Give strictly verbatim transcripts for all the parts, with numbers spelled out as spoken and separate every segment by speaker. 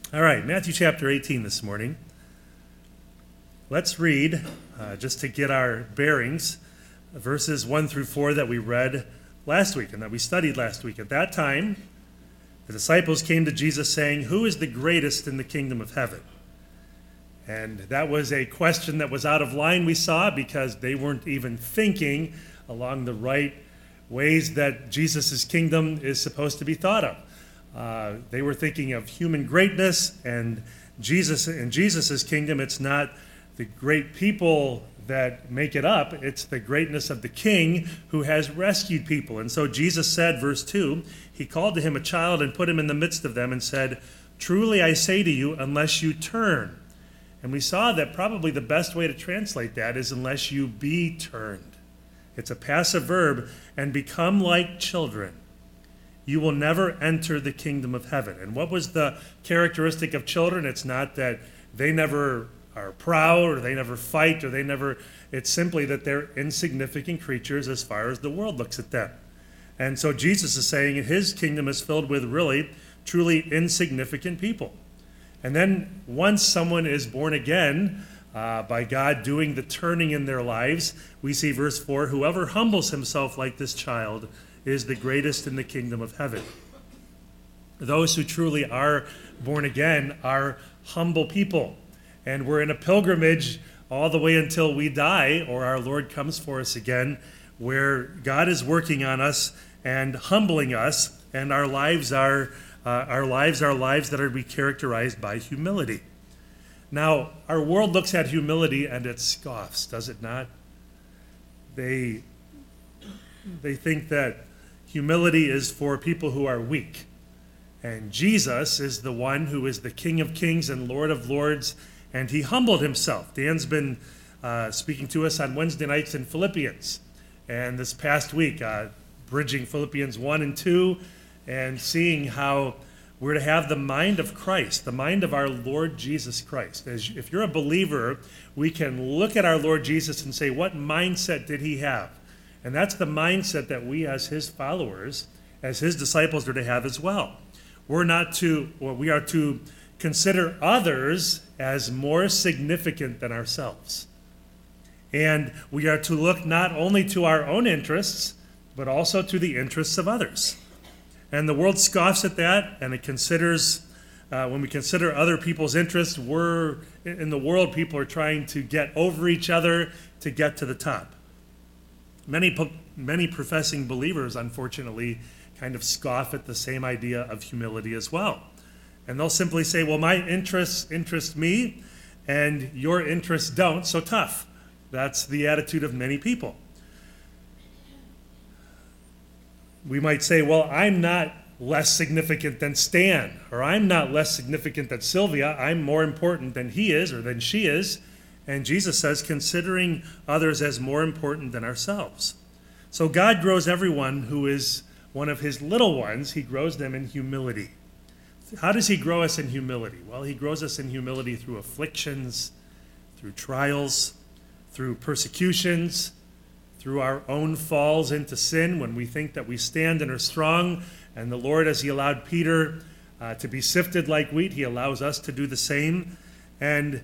Speaker 1: All right, Matthew chapter eighteen this morning. Let's read, uh, just to get our bearings, verses one through four that we read last week and that we studied last week. At that time, the disciples came to Jesus saying, "Who is the greatest in the kingdom of heaven?" And that was a question that was out of line, we saw, because they weren't even thinking along the right ways that Jesus' kingdom is supposed to be thought of. Uh, they were thinking of human greatness, and Jesus in Jesus' kingdom, it's not the great people that make it up, it's the greatness of the king who has rescued people. And so Jesus said, verse two, he called to him a child and put him in the midst of them and said, "Truly I say to you, unless you turn." And we saw that probably the best way to translate that is unless you be turned. It's a passive verb, and become like children, you will never enter the kingdom of heaven. And what was the characteristic of children? It's not that they never are proud or they never fight or they never, it's simply that they're insignificant creatures as far as the world looks at them. And so Jesus is saying his kingdom is filled with really, truly insignificant people. And then once someone is born again uh, by God doing the turning in their lives, we see verse four, whoever humbles himself like this child is the greatest in the kingdom of heaven. Those who truly are born again are humble people. And we're in a pilgrimage all the way until we die or our Lord comes for us again, where God is working on us and humbling us, and our lives are uh, our lives are lives that are to be characterized by humility. Now, our world looks at humility and it scoffs, does it not? They they think that humility is for people who are weak. And Jesus is the one who is the King of Kings and Lord of Lords, and he humbled himself. Dan's been uh, speaking to us on Wednesday nights in Philippians. And this past week, uh, bridging Philippians one and two, and seeing how we're to have the mind of Christ, the mind of our Lord Jesus Christ. As if you're a believer, we can look at our Lord Jesus and say, what mindset did he have? And that's the mindset that we as his followers, as his disciples, are to have as well. We're not to, well, we are to consider others as more significant than ourselves. And we are to look not only to our own interests, but also to the interests of others. And the world scoffs at that, and it considers, uh, when we consider other people's interests, we're, in the world, people are trying to get over each other to get to the top. Many many professing believers, unfortunately, kind of scoff at the same idea of humility as well. And they'll simply say, well, my interests interest me, and your interests don't, so tough. That's the attitude of many people. We might say, well, I'm not less significant than Stan, or I'm not less significant than Sylvia. I'm more important than he is or than she is. And Jesus says, considering others as more important than ourselves. So God grows everyone who is one of his little ones. He grows them in humility. How does he grow us in humility? Well, he grows us in humility through afflictions, through trials, through persecutions, through our own falls into sin when we think that we stand and are strong. And the Lord, as he allowed Peter uh, to be sifted like wheat, he allows us to do the same. And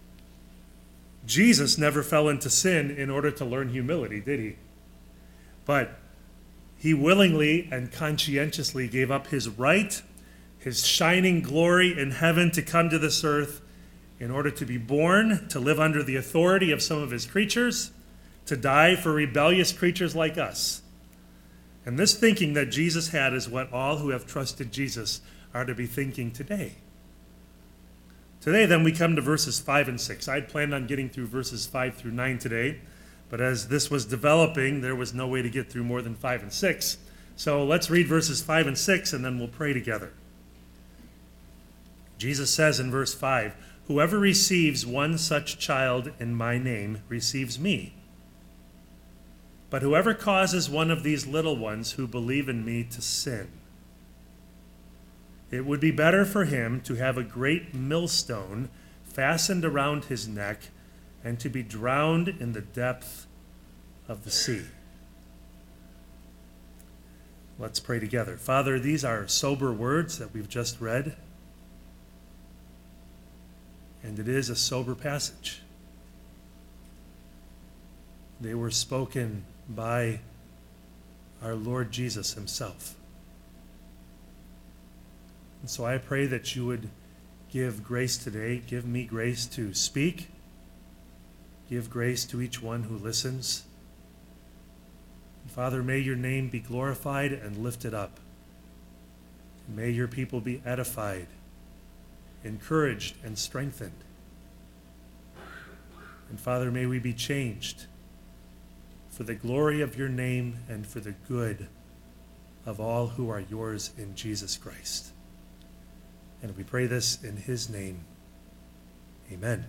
Speaker 1: Jesus never fell into sin in order to learn humility, did he? But he willingly and conscientiously gave up his right, his shining glory in heaven, to come to this earth in order to be born, to live under the authority of some of his creatures, to die for rebellious creatures like us. And this thinking that Jesus had is what all who have trusted Jesus are to be thinking today. Today, then, we come to verses five and six. I'd planned on getting through verses five through nine today, but as this was developing, there was no way to get through more than five and six. So let's read verses five and six, and then we'll pray together. Jesus says in verse five, "Whoever receives one such child in my name receives me. But whoever causes one of these little ones who believe in me to sin, it would be better for him to have a great millstone fastened around his neck and to be drowned in the depth of the sea." Let's pray together. Father, these are sober words that we've just read. And it is a sober passage. They were spoken by our Lord Jesus himself. And so I pray that you would give grace today. Give me grace to speak. Give grace to each one who listens. Father, may your name be glorified and lifted up. May your people be edified, encouraged, and strengthened. And Father, may we be changed for the glory of your name and for the good of all who are yours in Jesus Christ. And we pray this in his name. Amen.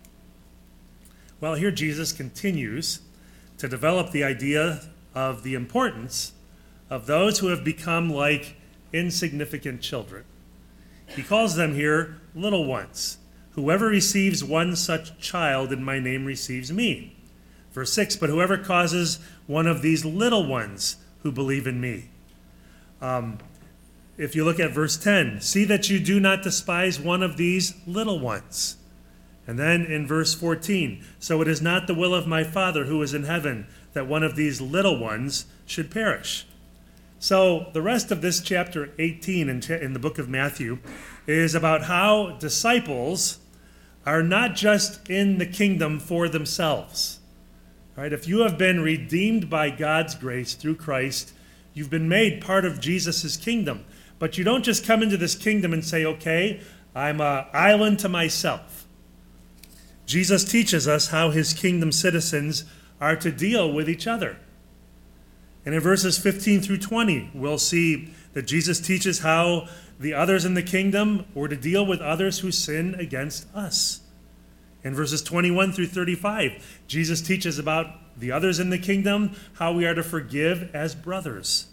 Speaker 1: Well, here Jesus continues to develop the idea of the importance of those who have become like insignificant children. He calls them here little ones. Whoever receives one such child in my name receives me. Verse six, but whoever causes one of these little ones who believe in me. Um, if you look at verse ten, see that you do not despise one of these little ones. And then in verse fourteen, so it is not the will of my Father who is in heaven that one of these little ones should perish. So the rest of this chapter eighteen in, in the book of Matthew is about how disciples are not just in the kingdom for themselves. All right, if you have been redeemed by God's grace through Christ, you've been made part of Jesus' kingdom. But you don't just come into this kingdom and say, okay, I'm an island to myself. Jesus teaches us how his kingdom citizens are to deal with each other. And in verses fifteen through twenty, we'll see that Jesus teaches how the others in the kingdom were to deal with others who sin against us. In verses twenty-one through thirty-five, Jesus teaches about the others in the kingdom, how we are to forgive as brothers.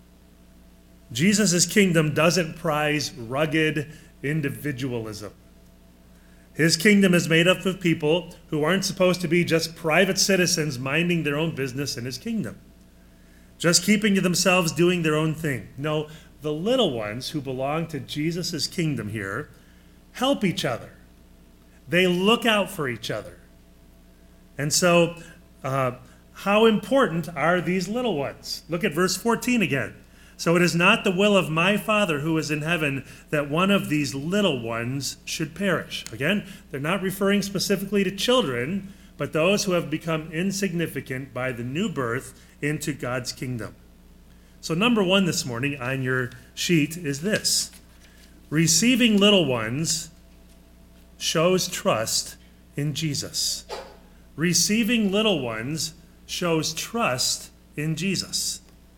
Speaker 1: Jesus' kingdom doesn't prize rugged individualism. His kingdom is made up of people who aren't supposed to be just private citizens minding their own business in his kingdom, just keeping to themselves, doing their own thing. No, the little ones who belong to Jesus' kingdom here help each other. They look out for each other. And so, uh, how important are these little ones? Look at verse fourteen again. So it is not the will of my Father who is in heaven that one of these little ones should perish. Again, they're not referring specifically to children, but those who have become insignificant by the new birth into God's kingdom. So number one this morning on your sheet is this. Receiving little ones shows trust in Jesus. Receiving little ones shows trust in Jesus.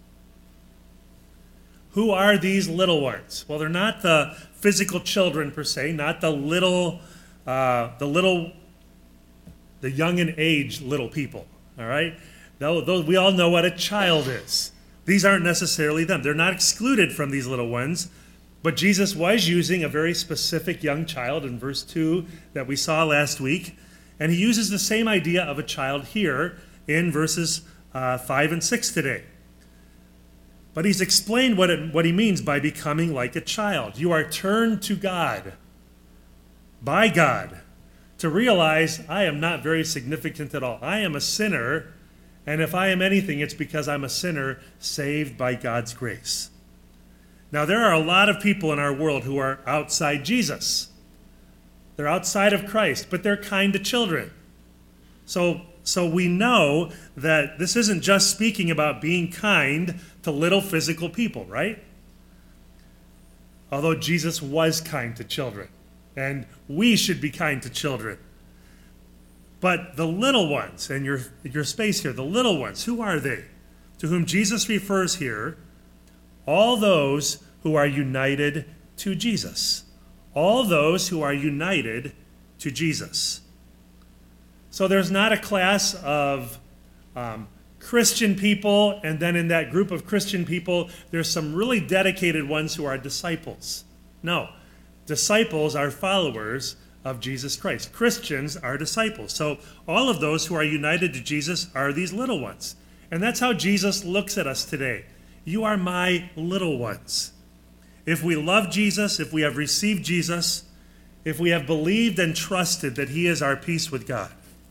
Speaker 1: Who are these little ones? Well, they're not the physical children per se, not the little, uh, the little, the young in age little people. All right, though, though we all know what a child is. These aren't necessarily them. They're not excluded from these little ones, but Jesus was using a very specific young child in verse two that we saw last week, and he uses the same idea of a child here in verses uh, five and six today. But he's explained what, it, what he means by becoming like a child. You are turned to God, by God, to realize I am not very significant at all. I am a sinner, and if I am anything, it's because I'm a sinner saved by God's grace. Now, there are a lot of people in our world who are outside Jesus. They're outside of Christ, but they're kind to children. So, so we know that this isn't just speaking about being kind to little physical people, right? Although Jesus was kind to children, and we should be kind to children. But the little ones, and your, your space here, the little ones, who are they? To whom Jesus refers here, all those who are united to Jesus. All those who are united to Jesus. So there's not a class of um, Christian people, and then in that group of Christian people, there's some really dedicated ones who are disciples. No, disciples are followers of Jesus Christ. Christians are disciples. So all of those who are united to Jesus are these little ones. And that's how Jesus looks at us today. You are my little ones. If we love Jesus, if we have received Jesus, if we have believed and trusted that he is our peace with God.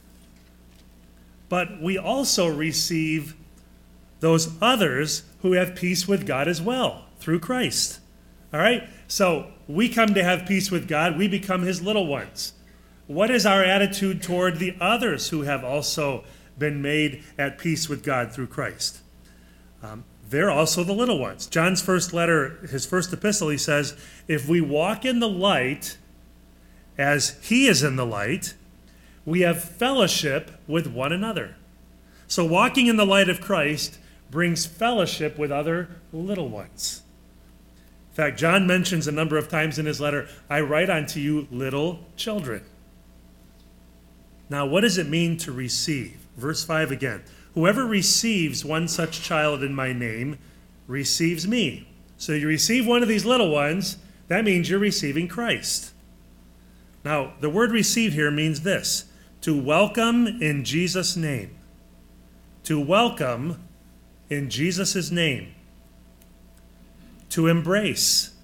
Speaker 1: But we also receive those others who have peace with God as well through Christ. All right? So we come to have peace with God. We become his little ones. What is our attitude toward the others who have also been made at peace with God through Christ? Um, they're also the little ones. John's first letter, his first epistle, he says, if we walk in the light as he is in the light, we have fellowship with one another. So walking in the light of Christ brings fellowship with other little ones. In fact, John mentions a number of times in his letter, I write unto you little children. Now, what does it mean to receive? Verse five again. Whoever receives one such child in my name receives me. So you receive one of these little ones, that means you're receiving Christ. Now, the word receive here means this, to welcome in Jesus' name. To welcome in Jesus' name. To embrace.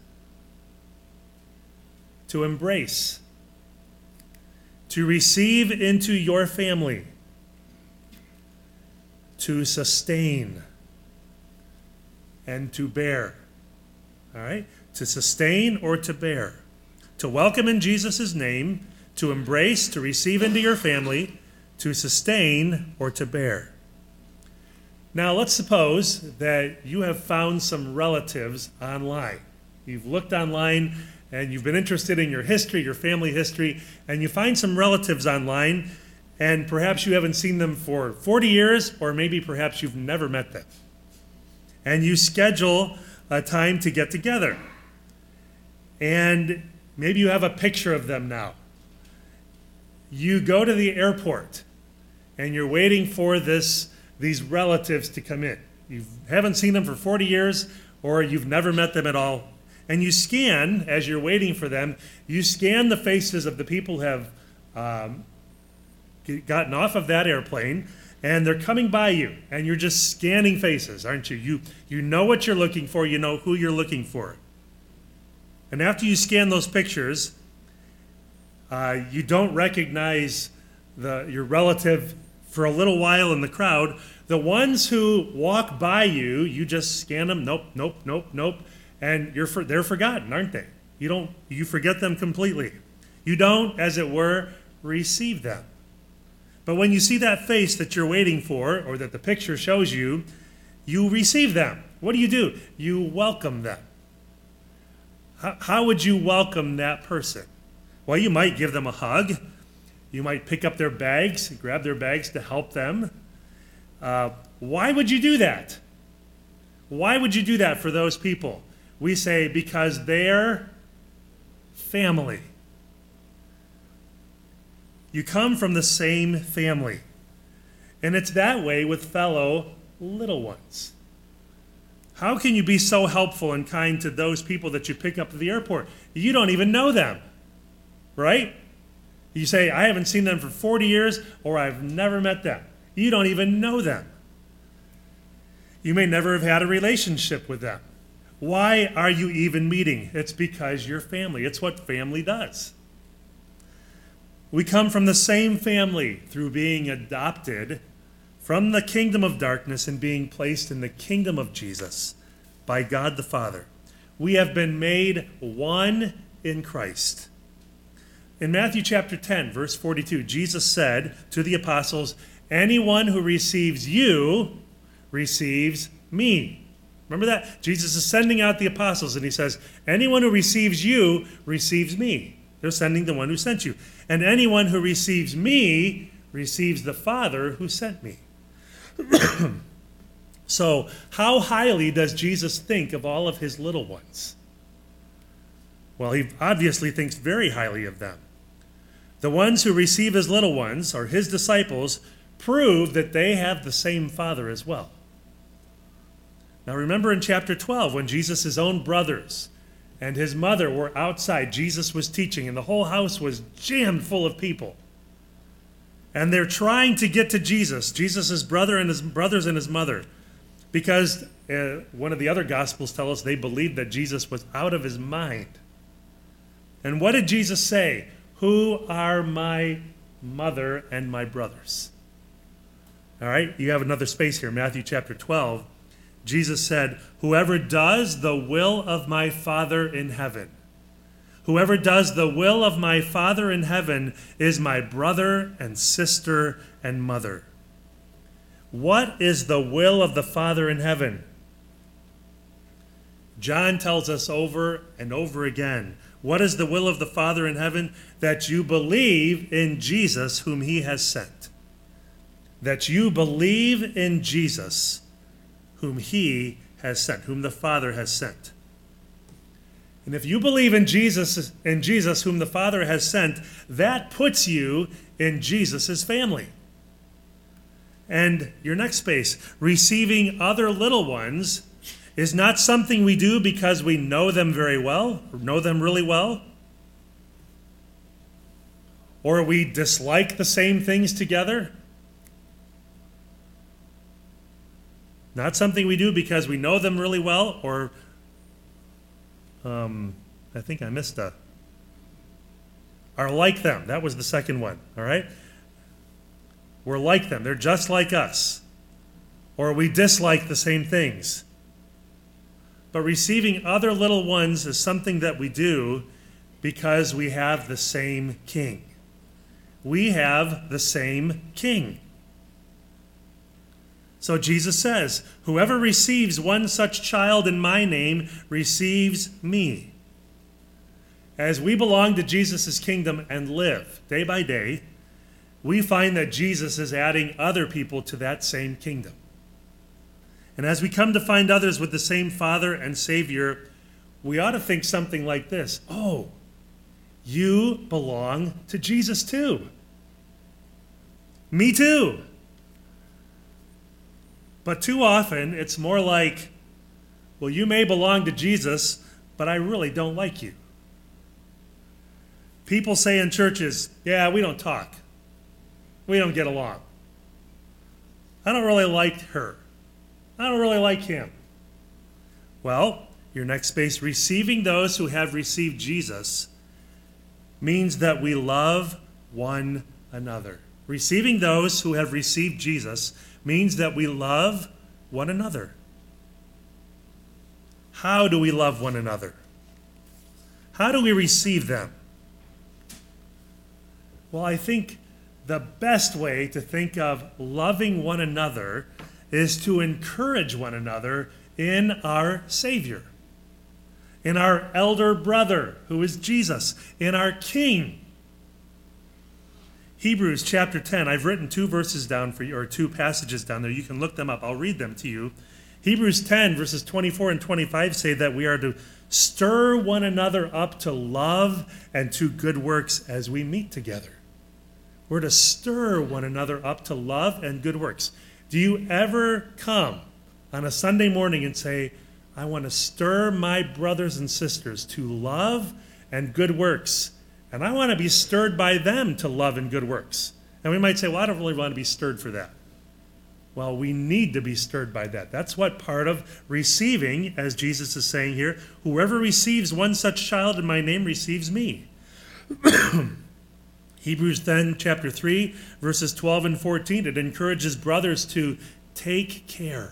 Speaker 1: To embrace. To receive into your family. To sustain. And to bear. All right? To sustain or to bear. To welcome in Jesus' name. To embrace, to receive into your family. To sustain or to bear. Now, let's suppose that you have found some relatives online. You've looked online and you've been interested in your history, your family history, and you find some relatives online, and perhaps you haven't seen them for forty years, or maybe perhaps you've never met them. And you schedule a time to get together. And maybe you have a picture of them now. You go to the airport, and you're waiting for this these relatives to come in. You haven't seen them for forty years, or you've never met them at all. And you scan, as you're waiting for them, you scan the faces of the people who have um, gotten off of that airplane, and they're coming by you, and you're just scanning faces, aren't you? You, you know what you're looking for, you know who you're looking for. And after you scan those pictures, uh, you don't recognize the, your relative for a little while in the crowd. The ones who walk by you, you just scan them, nope, nope, nope, nope, and you're for, they're forgotten, aren't they? You don't, you forget them completely. You don't, as it were, receive them. But when you see that face that you're waiting for, or that the picture shows you, you receive them. What do you do? You welcome them. How, how would you welcome that person? Well, you might give them a hug. You might pick up their bags, grab their bags to help them. Uh, why would you do that? Why would you do that for those people? We say because they're family. You come from the same family. And it's that way with fellow little ones. How can you be so helpful and kind to those people that you pick up at the airport? You don't even know them, right? You say, I haven't seen them for forty years, or I've never met them. You don't even know them. You may never have had a relationship with them. Why are you even meeting? It's because you're family. It's what family does. We come from the same family through being adopted from the kingdom of darkness and being placed in the kingdom of Jesus by God the Father. We have been made one in Christ. In Matthew chapter ten, verse forty-two, Jesus said to the apostles, anyone who receives you receives me. Remember that? Jesus is sending out the apostles, and he says, anyone who receives you receives me. They're sending the one who sent you. And anyone who receives me receives the Father who sent me. So, how highly does Jesus think of all of his little ones? Well, he obviously thinks very highly of them. The ones who receive his little ones, or his disciples, prove that they have the same Father as well. Now remember in chapter twelve, when Jesus' own brothers and his mother were outside, Jesus was teaching, and the whole house was jammed full of people. And they're trying to get to Jesus, Jesus' brother and his brothers and his mother, because uh, one of the other Gospels tell us they believed that Jesus was out of his mind. And what did Jesus say? Who are my mother and my brothers? All right, you have another space here, Matthew chapter twelve. Jesus said, whoever does the will of my Father in heaven, whoever does the will of my Father in heaven is my brother and sister and mother. What is the will of the Father in heaven? John tells us over and over again, what is the will of the Father in heaven? That you believe in Jesus whom he has sent. That you believe in Jesus whom he has sent, whom the Father has sent. And if you believe in Jesus, in Jesus whom the Father has sent, that puts you in Jesus' family. And your next space, receiving other little ones, is not something we do because we know them very well, or know them really well, or we dislike the same things together. Not something we do because we know them really well, or um, I think I missed a, are like them. That was the second one, all right? We're like them. They're just like us. Or we dislike the same things. But receiving other little ones is something that we do because we have the same king. We have the same king. So Jesus says, whoever receives one such child in my name receives me. As we belong to Jesus' kingdom and live day by day, we find that Jesus is adding other people to that same kingdom. And as we come to find others with the same Father and Savior, we ought to think something like this. Oh, you belong to Jesus too. Me too. But too often, it's more like, well, you may belong to Jesus, but I really don't like you. People say in churches, yeah, we don't talk. We don't get along. I don't really like her. I don't really like him. Well, your next space, receiving those who have received Jesus, means that we love one another. Receiving those who have received Jesus means that we love one another. How do we love one another? How do we receive them? Well, I think the best way to think of loving one another is to encourage one another in our Savior, in our elder brother, who is Jesus, in our King. Hebrews chapter ten, I've written two verses down for you, or two passages down there. You can look them up. I'll read them to you. Hebrews ten, verses twenty-four and twenty-five say that we are to stir one another up to love and to good works as we meet together. We're to stir one another up to love and good works. Do you ever come on a Sunday morning and say, I want to stir my brothers and sisters to love and good works, and I want to be stirred by them to love and good works? And we might say, well, I don't really want to be stirred for that. Well, we need to be stirred by that. That's what part of receiving, as Jesus is saying here, whoever receives one such child in my name receives me. Hebrews ten, chapter three, verses twelve and fourteen, it encourages brothers to take care,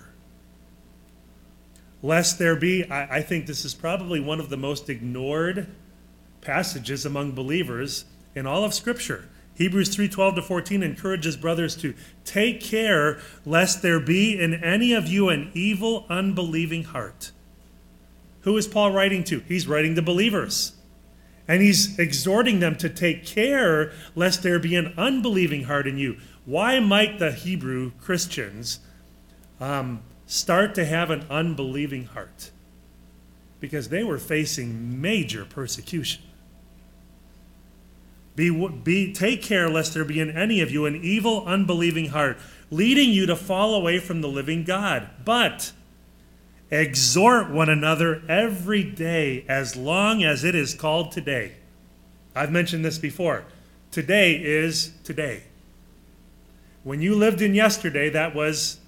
Speaker 1: lest there be, I, I think this is probably one of the most ignored passages among believers in all of Scripture. Hebrews three, twelve to fourteen encourages brothers to take care lest there be in any of you an evil, unbelieving heart. Who is Paul writing to? He's writing to believers. And he's exhorting them to take care lest there be an unbelieving heart in you. Why might the Hebrew Christians um, start to have an unbelieving heart? Because they were facing major persecution. Be, be, take care lest there be in any of you an evil, unbelieving heart, leading you to fall away from the living God. But exhort one another every day as long as it is called today. I've mentioned this before. Today is today. When you lived in yesterday, that was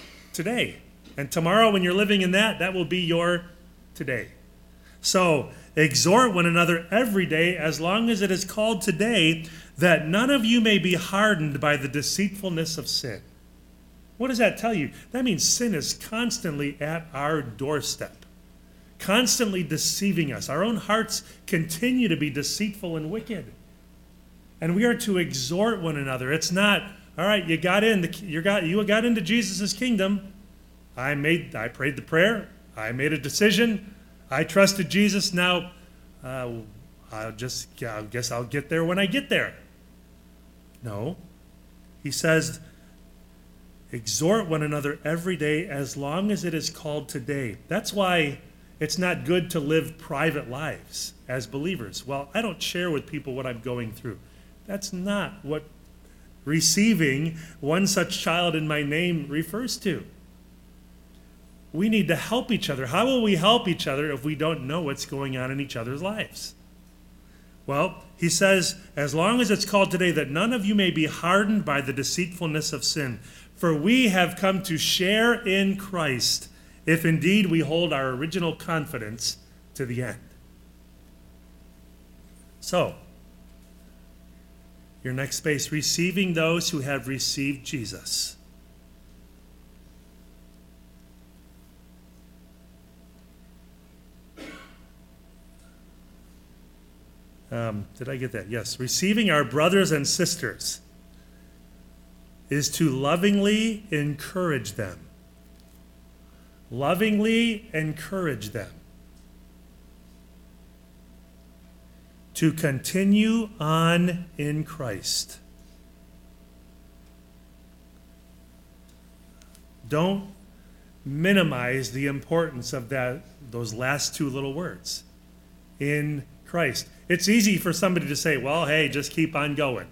Speaker 1: today. And tomorrow, when you're living in that, that will be your today. So exhort one another every day, as long as it is called today, that none of you may be hardened by the deceitfulness of sin. What does that tell you? That means sin is constantly at our doorstep, constantly deceiving us. Our own hearts continue to be deceitful and wicked. And we are to exhort one another. It's not, all right, you got in, the, you got you got into Jesus' kingdom. I made, I prayed the prayer. I made a decision. I trusted Jesus. Now, uh, I'll just, I guess I'll get there when I get there. No. He says, exhort one another every day as long as it is called today. That's why it's not good to live private lives as believers. Well, I don't share with people what I'm going through. That's not what receiving one such child in my name refers to. We need to help each other. How will we help each other if we don't know what's going on in each other's lives? Well, he says, as long as it's called today, that none of you may be hardened by the deceitfulness of sin. For we have come to share in Christ, if indeed we hold our original confidence to the end. So, your next space, receiving those who have received Jesus. Um, did I get that? Yes. Receiving our brothers and sisters is to lovingly encourage them. Lovingly encourage them. To continue on in Christ. Don't minimize the importance of that, those last two little words. In Christ. It's easy for somebody to say, well, hey, just keep on going.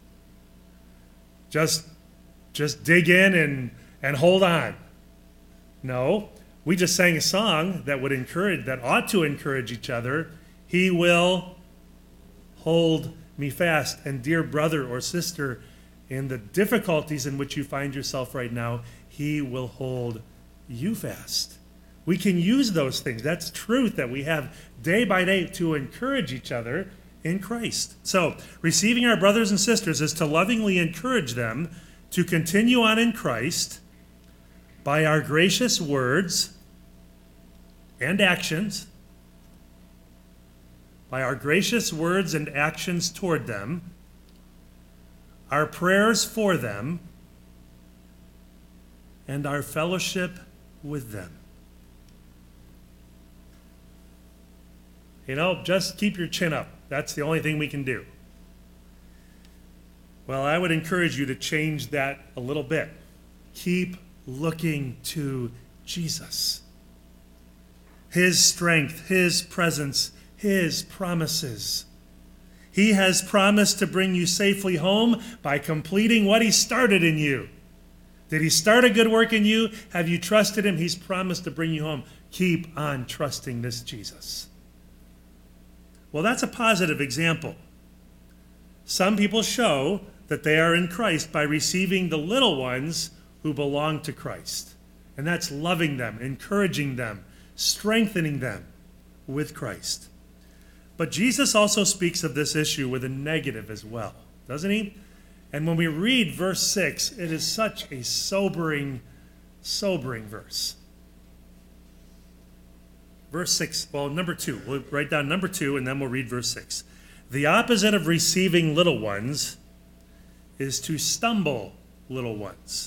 Speaker 1: Just, just dig in and, and hold on. No, we just sang a song that would encourage, that ought to encourage each other. He will hold me fast. And dear brother or sister, in the difficulties in which you find yourself right now, he will hold you fast. We can use those things. That's truth that we have day by day to encourage each other in Christ. So, receiving our brothers and sisters is to lovingly encourage them to continue on in Christ by our gracious words and actions, by our gracious words and actions toward them, our prayers for them, and our fellowship with them. You know, just keep your chin up. That's the only thing we can do. Well, I would encourage you to change that a little bit. Keep looking to Jesus. His strength, His presence, His promises. He has promised to bring you safely home by completing what He started in you. Did He start a good work in you? Have you trusted Him? He's promised to bring you home. Keep on trusting this Jesus. Well, that's a positive example. Some people show that they are in Christ by receiving the little ones who belong to Christ. And that's loving them, encouraging them, strengthening them with Christ. But Jesus also speaks of this issue with a negative as well, doesn't he? And when we read verse six, it is such a sobering, sobering verse. Verse six, well, number two. We'll write down number two, and then we'll read verse six. The opposite of receiving little ones is to stumble little ones.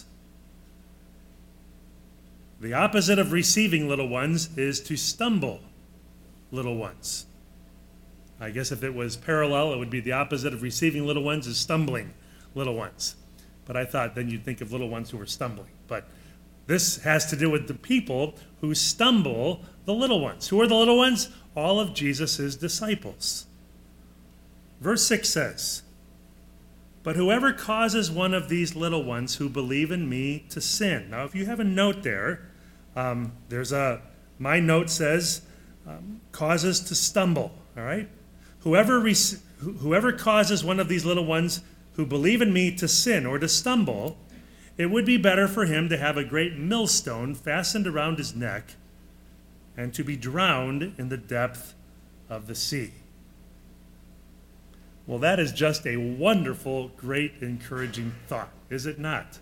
Speaker 1: The opposite of receiving little ones is to stumble little ones. I guess if it was parallel, it would be the opposite of receiving little ones is stumbling little ones. But I thought then you'd think of little ones who were stumbling. But this has to do with the people who stumble the little ones. Who are the little ones? All of Jesus' disciples. Verse six says, but whoever causes one of these little ones who believe in me to sin. Now, if you have a note there, um, there's a, my note says, um, causes to stumble, all right? Whoever, rec- whoever causes one of these little ones who believe in me to sin or to stumble, it would be better for him to have a great millstone fastened around his neck and to be drowned in the depth of the sea. Well, that is just a wonderful, great, encouraging thought, is it not?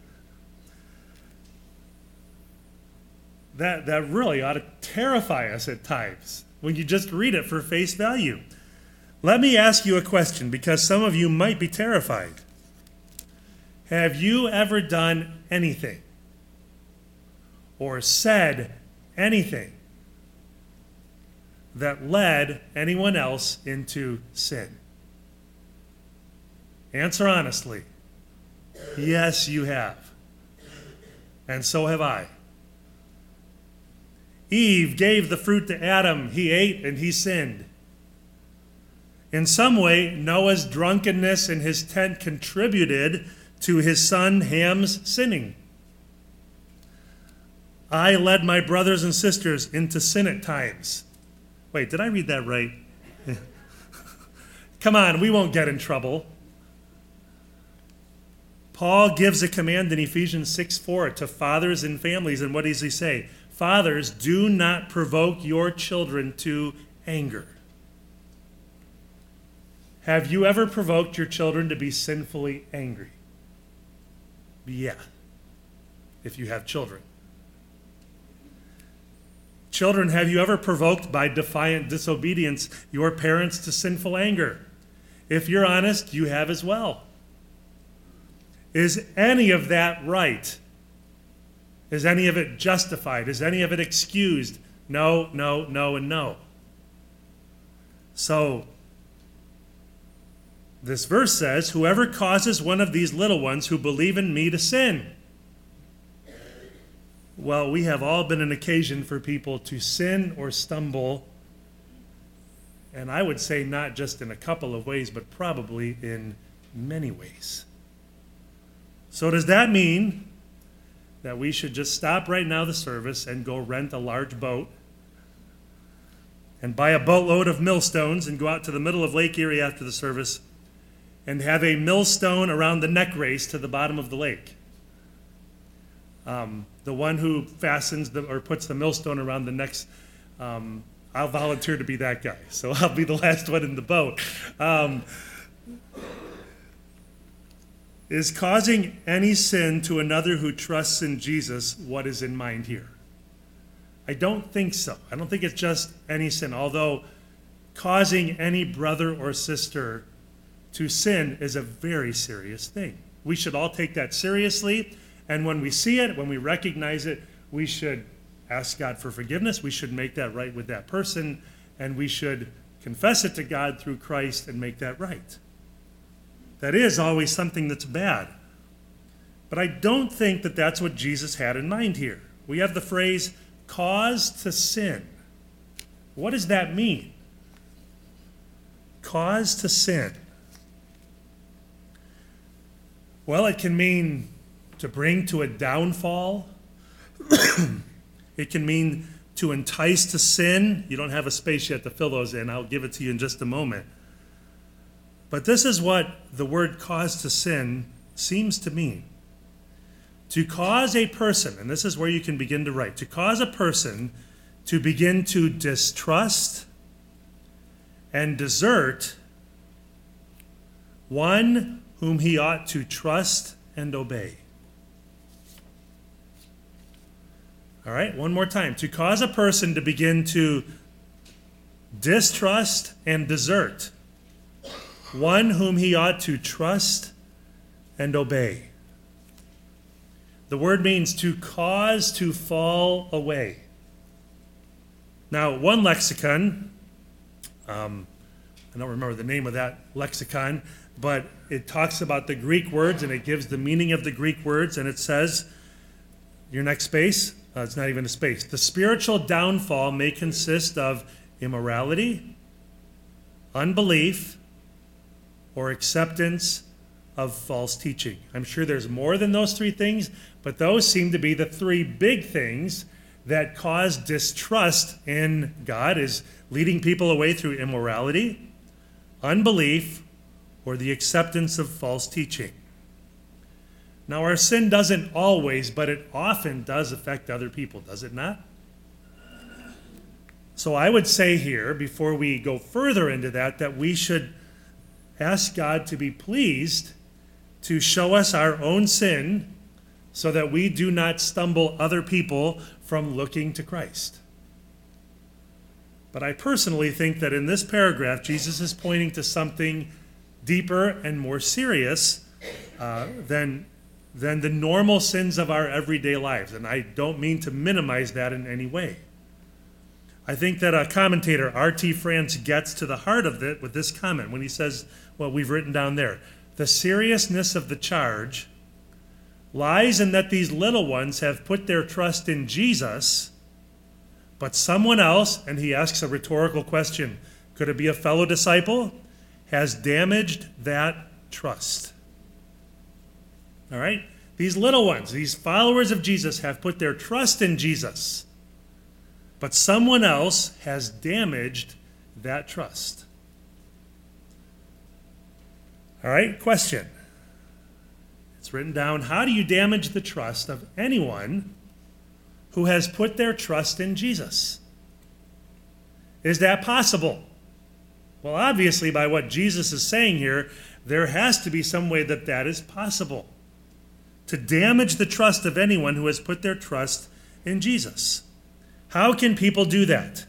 Speaker 1: That, that really ought to terrify us at times when you just read it for face value. Let me ask you a question, because some of you might be terrified. Have you ever done anything or said anything that led anyone else into sin? Answer honestly. Yes, you have. And so have I. Eve gave the fruit to Adam. He ate and he sinned. In some way, Noah's drunkenness in his tent contributed to his son Ham's sinning. I led my brothers and sisters into sin at times. Wait, did I read that right? Come on, we won't get in trouble. Paul gives a command in Ephesians six four to fathers and families, and what does he say? Fathers, do not provoke your children to anger. Have you ever provoked your children to be sinfully angry? Yeah, if you have children. Children, have you ever provoked by defiant disobedience your parents to sinful anger? If you're honest, you have as well. Is any of that right? Is any of it justified? Is any of it excused? No, no, no, and no. So, this verse says, whoever causes one of these little ones who believe in me to sin. Well, we have all been an occasion for people to sin or stumble, and I would say not just in a couple of ways, but probably in many ways. So does that mean that we should just stop right now the service and go rent a large boat and buy a boatload of millstones and go out to the middle of Lake Erie after the service and have a millstone around the neck race to the bottom of the lake? Um, the one who fastens the, or puts the millstone around the next, um, I'll volunteer to be that guy. So I'll be the last one in the boat. Um, is causing any sin to another who trusts in Jesus what is in mind here? I don't think so. I don't think it's just any sin, although causing any brother or sister to sin is a very serious thing. We should all take that seriously, and when we see it, when we recognize it, we should ask God for forgiveness. We should make that right with that person, and we should confess it to God through Christ and make that right. That is always something that's bad. But I don't think that that's what Jesus had in mind here. We have the phrase, cause to sin. What does that mean? Cause to sin. Well, it can mean to bring to a downfall. It can mean to entice to sin. You don't have a space yet to fill those in. I'll give it to you in just a moment. But this is what the word cause to sin seems to mean. To cause a person, and this is where you can begin to write, to cause a person to begin to distrust and desert one whom he ought to trust and obey. All right, one more time. To cause a person to begin to distrust and desert one whom he ought to trust and obey. The word means to cause to fall away. Now, one lexicon, um, I don't remember the name of that lexicon, but it talks about the Greek words and it gives the meaning of the Greek words, and it says, your next space, uh, it's not even a space, the spiritual downfall may consist of immorality, unbelief, or acceptance of false teaching. I'm sure there's more than those three things, but those seem to be the three big things that cause distrust in God, is leading people away through immorality, unbelief, or the acceptance of false teaching. Now, our sin doesn't always, but it often does affect other people, does it not? So I would say here, before we go further into that, that we should ask God to be pleased to show us our own sin so that we do not stumble other people from looking to Christ. But I personally think that in this paragraph, Jesus is pointing to something deeper and more serious uh, than, than the normal sins of our everyday lives. And I don't mean to minimize that in any way. I think that a commentator, R T France, gets to the heart of it with this comment when he says what we've written down there. The seriousness of the charge lies in that these little ones have put their trust in Jesus, but someone else, and he asks a rhetorical question, could it be a fellow disciple, has damaged that trust. All right? These little ones, these followers of Jesus have put their trust in Jesus, but someone else has damaged that trust. All right, question. It's written down, how do you damage the trust of anyone who has put their trust in Jesus? Is that possible? Well, obviously, by what Jesus is saying here, there has to be some way that that is possible. To damage the trust of anyone who has put their trust in Jesus. How can people do that?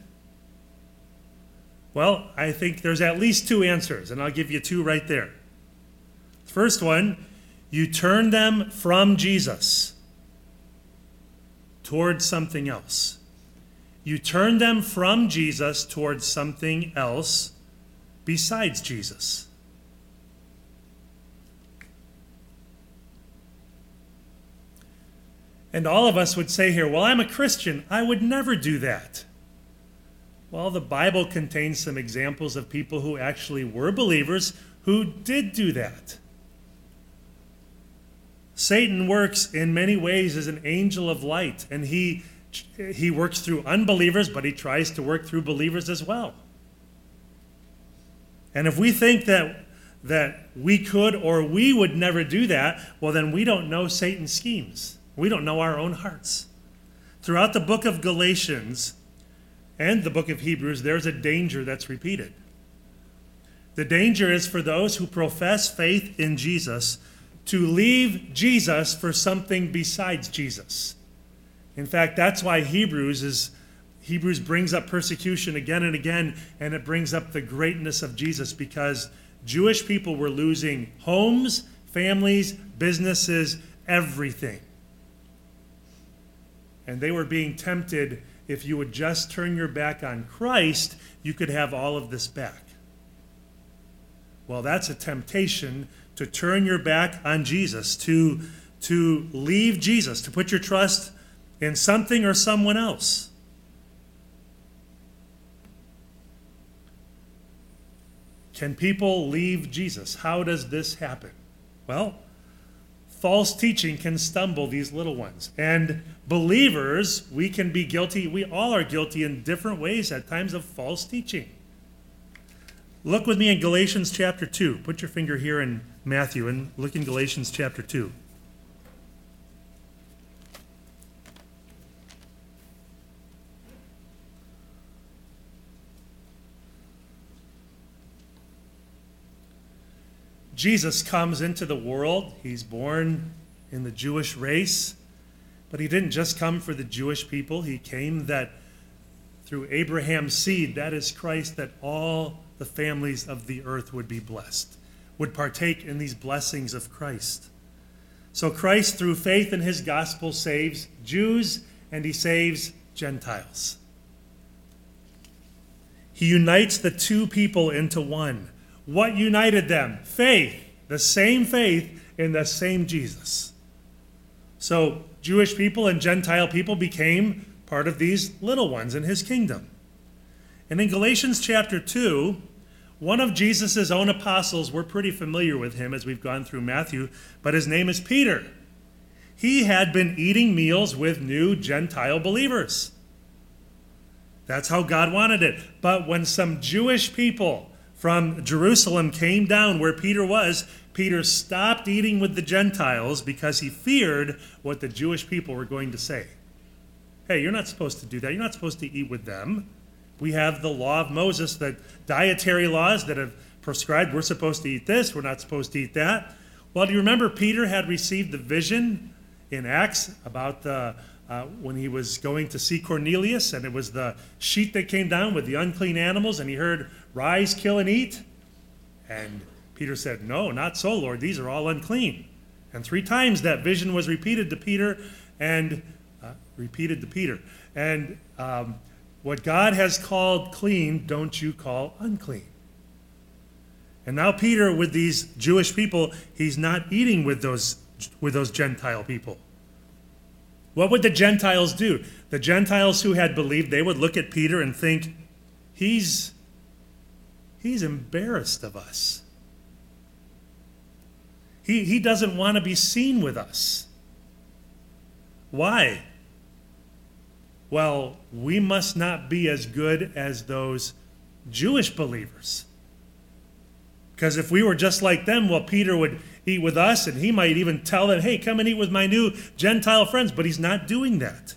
Speaker 1: Well, I think there's at least two answers, and I'll give you two right there. First one, you turn them from Jesus towards something else. You turn them from Jesus towards something else besides Jesus. And all of us would say here, well, I'm a Christian. I would never do that. Well, the Bible contains some examples of people who actually were believers who did do that. Satan works in many ways as an angel of light, and he, he works through unbelievers, but he tries to work through believers as well. And if we think that, that we could or we would never do that, well, then we don't know Satan's schemes. We don't know our own hearts. Throughout the book of Galatians and the book of Hebrews, there's a danger that's repeated. The danger is for those who profess faith in Jesus to leave Jesus for something besides Jesus. In fact, that's why Hebrews is Hebrews brings up persecution again and again, and it brings up the greatness of Jesus, because Jewish people were losing homes, families, businesses, everything. And they were being tempted, if you would just turn your back on Christ, you could have all of this back. Well, that's a temptation, to turn your back on Jesus, to, to leave Jesus, to put your trust in something or someone else. Can people leave Jesus? How does this happen? Well, false teaching can stumble these little ones. And believers, we can be guilty, we all are guilty in different ways at times of false teaching. Look with me in Galatians chapter two. Put your finger here in Matthew and look in Galatians chapter two. Jesus comes into the world. He's born in the Jewish race, but he didn't just come for the Jewish people. He came that through Abraham's seed, that is Christ, that all the families of the earth would be blessed, would partake in these blessings of Christ. So Christ, through faith in his gospel, saves Jews and he saves Gentiles. He unites the two people into one. What united them? Faith. The same faith in the same Jesus. So Jewish people and Gentile people became part of these little ones in his kingdom. And in Galatians chapter two, one of Jesus' own apostles, we're pretty familiar with him as we've gone through Matthew, but his name is Peter. He had been eating meals with new Gentile believers. That's how God wanted it. But when some Jewish people from Jerusalem came down where Peter was, Peter stopped eating with the Gentiles because he feared what the Jewish people were going to say. Hey, you're not supposed to do that. You're not supposed to eat with them. We have the law of Moses, the dietary laws that have prescribed we're supposed to eat this, we're not supposed to eat that. Well, do you remember Peter had received the vision in Acts about the uh, when he was going to see Cornelius, and it was the sheet that came down with the unclean animals, and he heard, "Rise, kill, and eat." And Peter said, "No, not so, Lord. These are all unclean." And three times that vision was repeated to Peter, and uh, repeated to Peter. And um, what God has called clean, don't you call unclean. And now Peter, with these Jewish people, he's not eating with those with those Gentile people. What would the Gentiles do? The Gentiles who had believed, they would look at Peter and think, he's he's embarrassed of us. He, he doesn't want to be seen with us. Why? Well, we must not be as good as those Jewish believers. Because if we were just like them, well, Peter would eat with us, and he might even tell them, hey, come and eat with my new Gentile friends, but he's not doing that.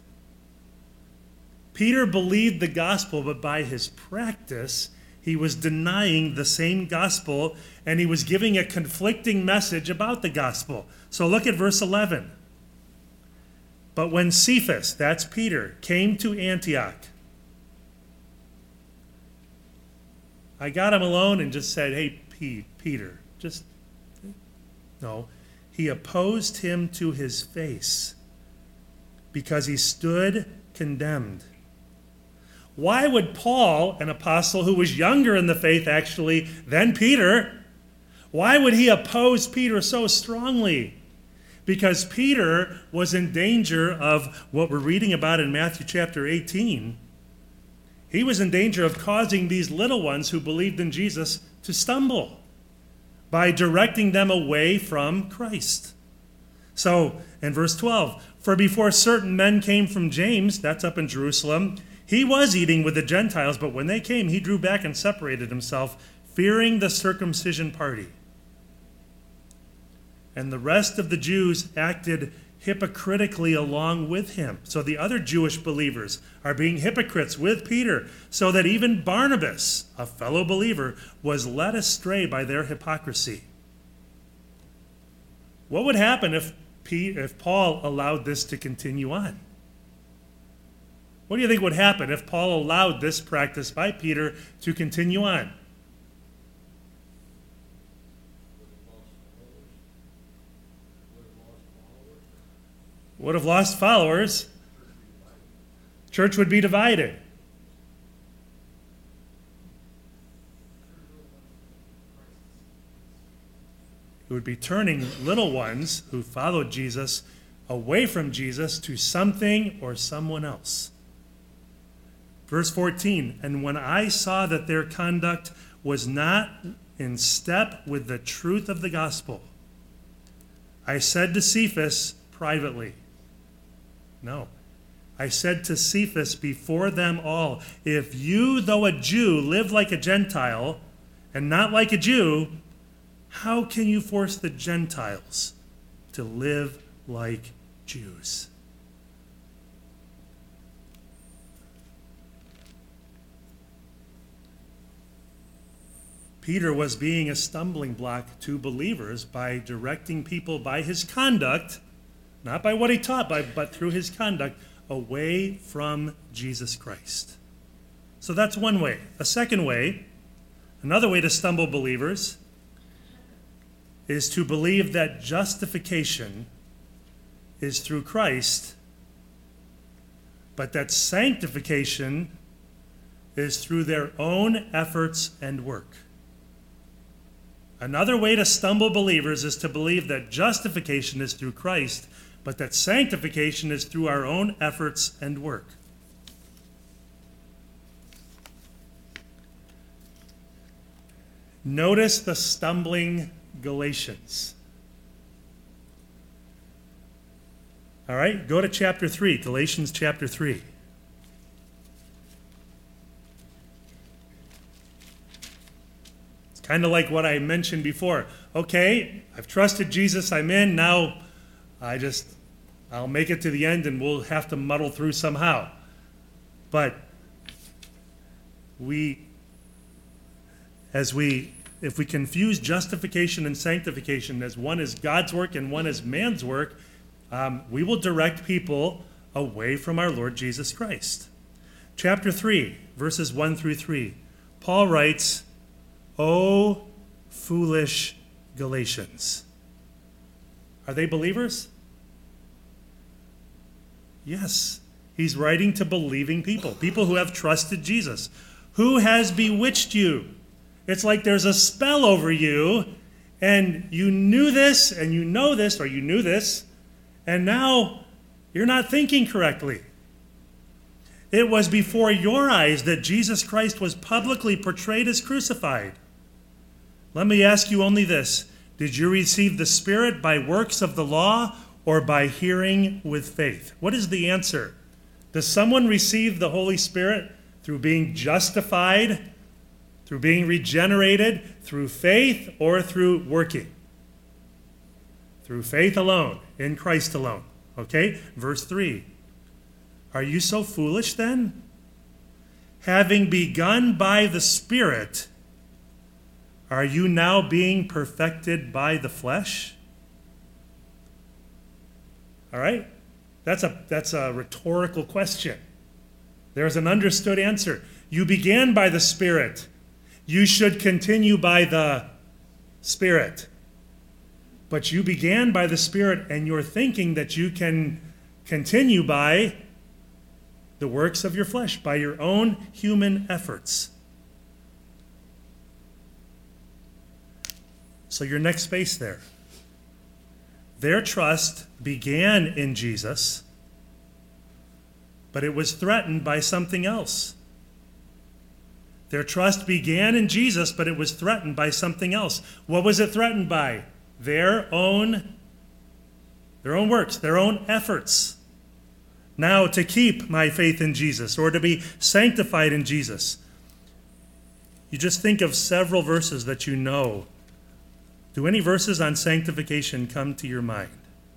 Speaker 1: Peter believed the gospel, but by his practice, he was denying the same gospel, and he was giving a conflicting message about the gospel. So look at verse eleven. But when Cephas, that's Peter, came to Antioch, I got him alone and just said, hey, P- Peter, just, no. He opposed him to his face because he stood condemned. Why would Paul, an apostle who was younger in the faith actually than Peter, why would he oppose Peter so strongly? Because Peter was in danger of what we're reading about in Matthew chapter eighteen. He was in danger of causing these little ones who believed in Jesus to stumble by directing them away from Christ. So, in verse twelve, for before certain men came from James, that's up in Jerusalem, he was eating with the Gentiles, but when they came, he drew back and separated himself, fearing the circumcision party. And the rest of the Jews acted hypocritically along with him. So the other Jewish believers are being hypocrites with Peter, so that even Barnabas, a fellow believer, was led astray by their hypocrisy. What would happen if, P- if Paul allowed this to continue on? What do you think would happen if Paul allowed this practice by Peter to continue on? Would have lost followers. Church would be divided. It would be turning little ones who followed Jesus away from Jesus to something or someone else. Verse fourteen, and when I saw that their conduct was not in step with the truth of the gospel, I said to Cephas privately, no, I said to Cephas before them all, if you, though a Jew, live like a Gentile and not like a Jew, how can you force the Gentiles to live like Jews? Peter was being a stumbling block to believers by directing people by his conduct, not by what he taught, by, but through his conduct, away from Jesus Christ. So that's one way. A second way, another way to stumble believers, is to believe that justification is through Christ, but that sanctification is through their own efforts and work. Another way to stumble believers is to believe that justification is through Christ, but that sanctification is through our own efforts and work. Notice the stumbling Galatians. All right, go to chapter three, Galatians chapter three. It's kind of like what I mentioned before. Okay, I've trusted Jesus, I'm in, now I just, I'll make it to the end and we'll have to muddle through somehow. But we, as we, if we confuse justification and sanctification as one is God's work and one is man's work, um, we will direct people away from our Lord Jesus Christ. Chapter three, verses one through three, Paul writes, "O foolish Galatians." Are they believers? Yes. He's writing to believing people, people who have trusted Jesus. Who has bewitched you? It's like there's a spell over you, and you knew this, and you know this, or you knew this, and now you're not thinking correctly. It was before your eyes that Jesus Christ was publicly portrayed as crucified. Let me ask you only this. Did you receive the Spirit by works of the law or by hearing with faith? What is the answer? Does someone receive the Holy Spirit through being justified, through being regenerated, through faith, or through working? Through faith alone, in Christ alone. Okay? Verse three. Are you so foolish then? Having begun by the Spirit, are you now being perfected by the flesh? All right? That's a, that's a rhetorical question. There's an understood answer. You began by the Spirit. You should continue by the Spirit. But you began by the Spirit, and you're thinking that you can continue by the works of your flesh, by your own human efforts. So your next space there. Their trust began in Jesus, but it was threatened by something else. Their trust began in Jesus, but it was threatened by something else. What was it threatened by? Their own, their own works, their own efforts. Now, to keep my faith in Jesus, or to be sanctified in Jesus. You just think of several verses that you know. Do any verses on sanctification come to your mind?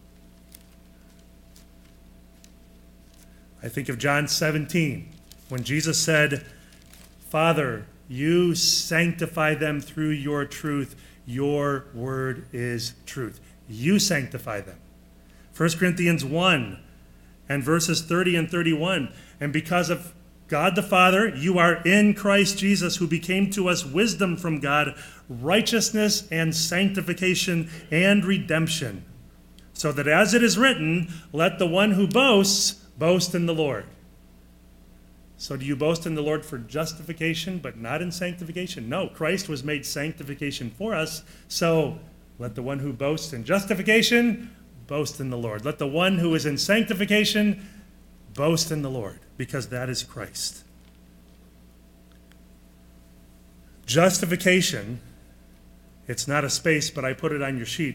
Speaker 1: I think of John seventeen, when Jesus said, Father, you sanctify them through your truth. Your word is truth. You sanctify them. First Corinthians one and verses thirty and thirty-one. And because of God the Father, you are in Christ Jesus, who became to us wisdom from God, righteousness and sanctification and redemption. So that as it is written, let the one who boasts boast in the Lord. So do you boast in the Lord for justification, but not in sanctification? No, Christ was made sanctification for us. So let the one who boasts in justification boast in the Lord. Let the one who is in sanctification boast in the Lord, because that is Christ. Justification, it's not a space, but I put it on your sheet.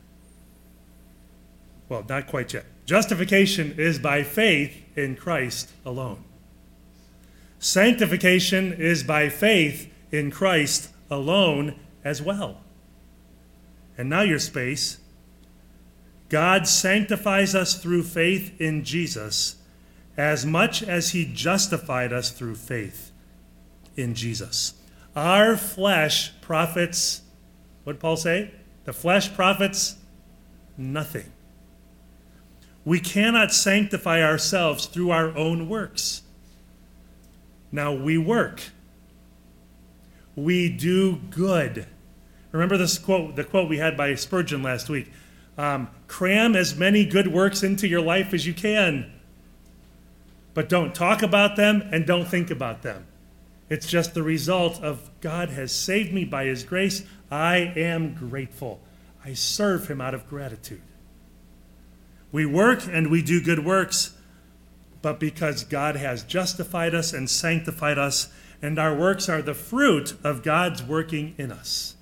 Speaker 1: Well, not quite yet. Justification is by faith in Christ alone. Sanctification is by faith in Christ alone as well. And now your space. God sanctifies us through faith in Jesus as much as he justified us through faith in Jesus. Our flesh profits, what did Paul say? The flesh profits nothing. We cannot sanctify ourselves through our own works. Now, we work. We do good. Remember this quote, the quote we had by Spurgeon last week. Um, cram as many good works into your life as you can, but don't talk about them and don't think about them. It's just the result of God has saved me by his grace. I am grateful. I serve him out of gratitude. We work and we do good works, but because God has justified us and sanctified us, and our works are the fruit of God's working in us.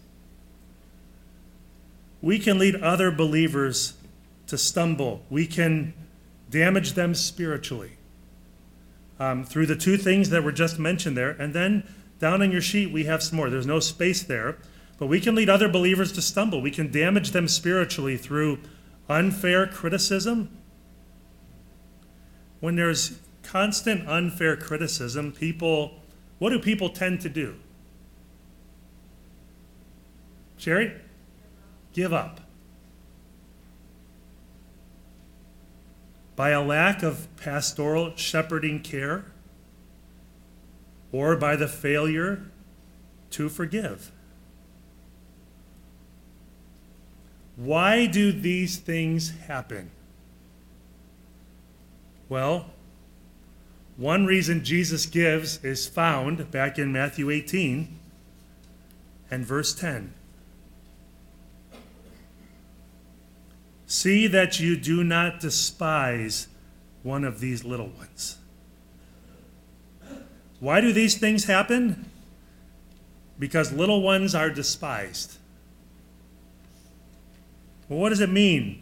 Speaker 1: We can lead other believers to stumble. We can damage them spiritually um, through the two things that were just mentioned there. And then down on your sheet, we have some more. There's no space there. But we can lead other believers to stumble. We can damage them spiritually through unfair criticism. When there's constant unfair criticism, people what do people tend to do? Sherry? Give up. By a lack of pastoral shepherding care, or by the failure to forgive. Why do these things happen? Well, one reason Jesus gives is found back in Matthew eighteen and verse ten. See that you do not despise one of these little ones. Why do these things happen? Because little ones are despised. Well, what does it mean?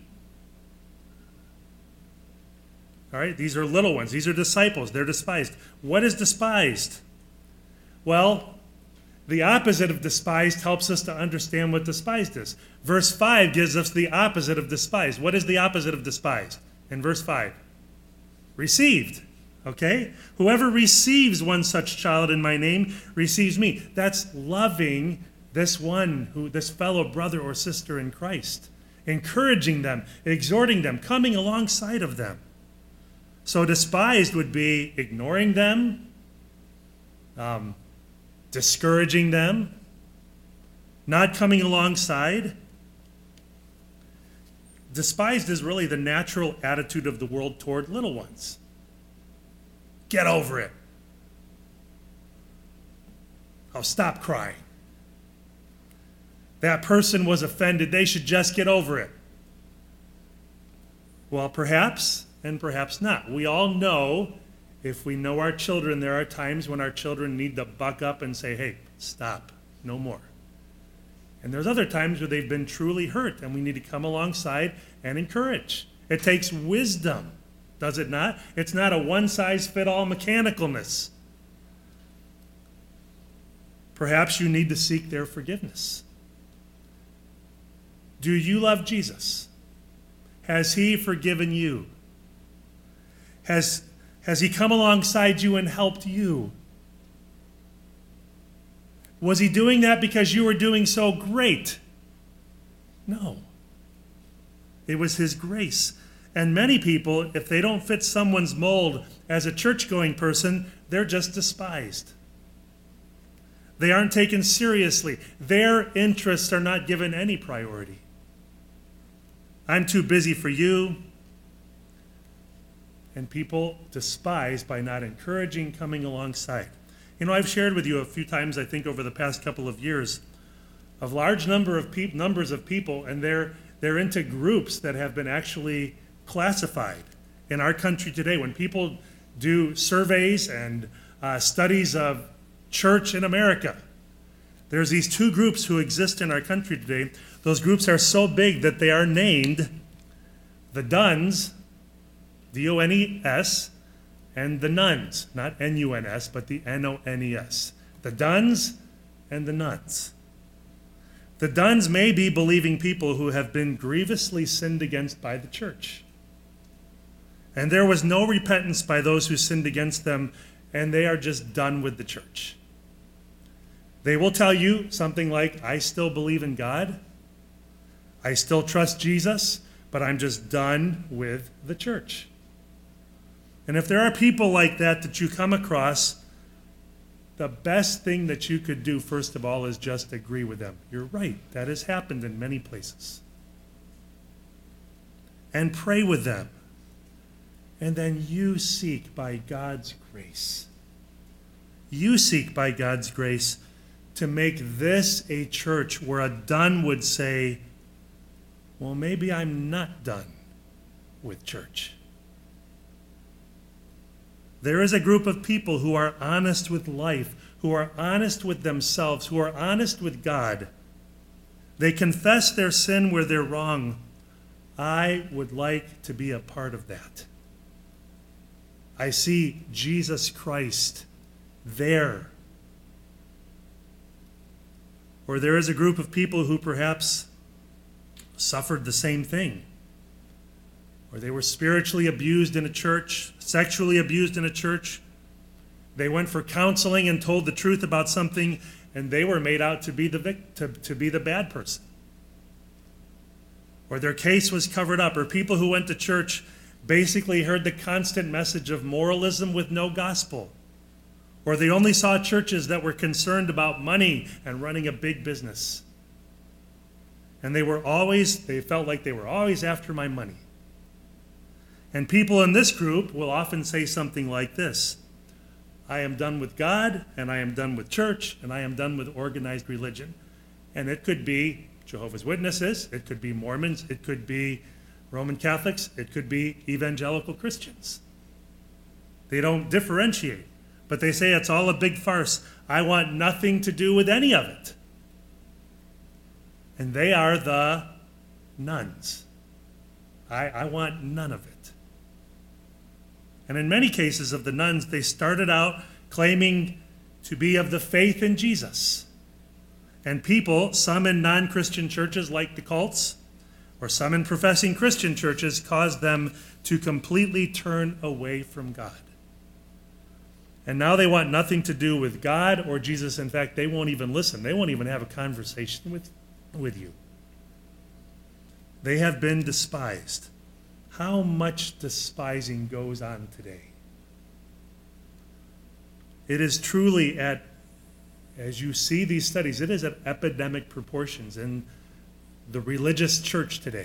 Speaker 1: All right, these are little ones. These are disciples. They're despised. What is despised? Well, the opposite of despised helps us to understand what despised is. Verse five gives us the opposite of despised. What is the opposite of despised? In verse five, received. Okay? Whoever receives one such child in my name receives me. That's loving this one, who, this fellow brother or sister in Christ, encouraging them, exhorting them, coming alongside of them. So despised would be ignoring them, um, discouraging them, not coming alongside. Despised is really the natural attitude of the world toward little ones. Get over it. Oh, stop crying. That person was offended. They should just get over it. Well, perhaps, and perhaps not. We all know, if we know our children, there are times when our children need to buck up and say, hey, stop, no more. And there's other times where they've been truly hurt, and we need to come alongside and encourage. It takes wisdom, does it not? It's not a one-size-fit-all mechanicalness. Perhaps you need to seek their forgiveness. Do you love Jesus? Has he forgiven you? Has, has he come alongside you and helped you? Was he doing that because you were doing so great? No. It was his grace. And many people, if they don't fit someone's mold as a church-going person, they're just despised. They aren't taken seriously. Their interests are not given any priority. I'm too busy for you. And people despise by not encouraging, coming alongside. You know, I've shared with you a few times, I think, over the past couple of years, of large number of pe- numbers of people, and they're they're into groups that have been actually classified in our country today. When people do surveys and uh, studies of church in America, there's these two groups who exist in our country today. Those groups are so big that they are named the Duns, D O N E S, and the Nuns, not N U N S, but the N O N E S. The Duns and the Nuns. The Duns may be believing people who have been grievously sinned against by the church. And there was no repentance by those who sinned against them, and they are just done with the church. They will tell you something like, I still believe in God, I still trust Jesus, but I'm just done with the church. And if there are people like that that you come across, the best thing that you could do, first of all, is just agree with them. You're right. That has happened in many places. And pray with them. And then you seek by God's grace. You seek by God's grace to make this a church where a done would say, well, maybe I'm not done with church. There is a group of people who are honest with life, who are honest with themselves, who are honest with God. They confess their sin where they're wrong. I would like to be a part of that. I see Jesus Christ there. Or there is a group of people who perhaps suffered the same thing. Or they were spiritually abused in a church, sexually abused in a church, They went for counseling and told the truth about something, and they were made out to be the vic- to, to be the bad person. Or their case was covered up, or people who went to church basically heard the constant message of moralism with no gospel. Or they only saw churches that were concerned about money and running a big business. And they were always, they felt like they were always after my money. And people in this group will often say something like this: I am done with God, and I am done with church, and I am done with organized religion. And it could be Jehovah's Witnesses, it could be Mormons, it could be Roman Catholics, it could be evangelical Christians. They don't differentiate, but they say it's all a big farce. I want nothing to do with any of it. And they are the nones. I, I want none of it. And in many cases of the nones, they started out claiming to be of the faith in Jesus. And people, some in non-Christian churches like the cults, or some in professing Christian churches, caused them to completely turn away from God. And now they want nothing to do with God or Jesus. In fact, they won't even listen. They won't even have a conversation with, with you. They have been despised. How much despising goes on today? It is truly at, as you see these studies, it is at epidemic proportions in the religious church today.